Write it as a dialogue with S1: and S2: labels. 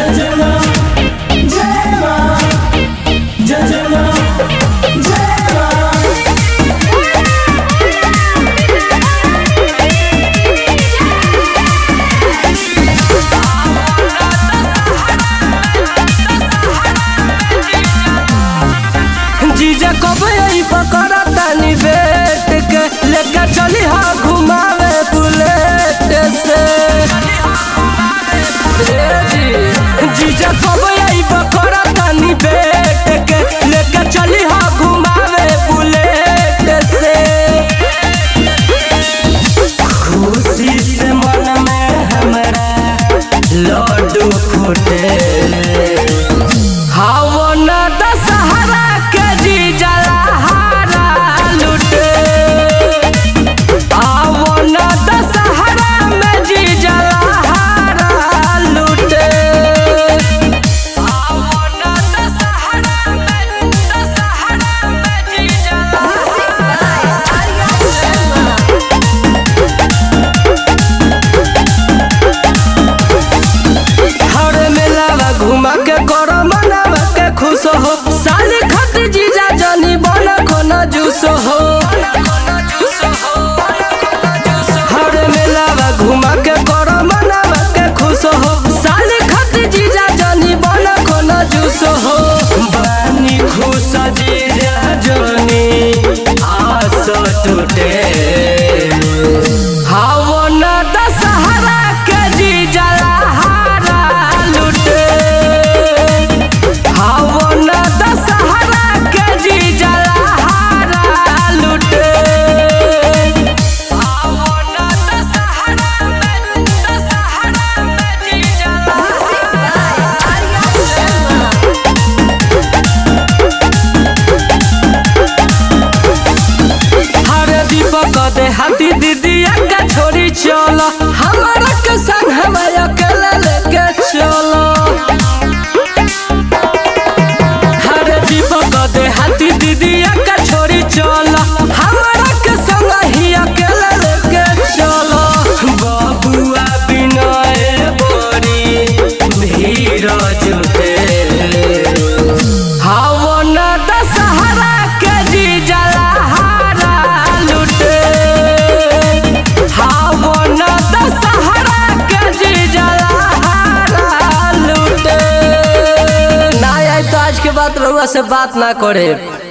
S1: तानी बेट के लेकर चली हा घुमावे बुलेट से जीजा कब आई बकरा तानी बेट के लेकर चली हा घुमावे बुलेट से खुशी से मन में हमरा लड्डू फूटे हावो न दशहरा के जीजा घुमा के करो मनावा के खुश हो साली खातिर जीजा जानी बना कोना जूस हो हर मेलावा घुमा के करो मनावा के खुश हो साली खातिर जीजा जानी बना कोना जूस हो बानी खुश जीजा जानी आस टूटे हावो न दशहरा के जीजा दे हाथी दीदी का छोड़ी चलो हमारा के संग हमारा अकेला लेके चलो हरे दीपक दे हाथी दीदी का छोड़ी चलो हमारा के संग ही अकेला लेके चलो बबुआ बिनय बड़ी भीड़ जुटे हावो न दशहरा के जीजा बात रहुआ से बात ना करे।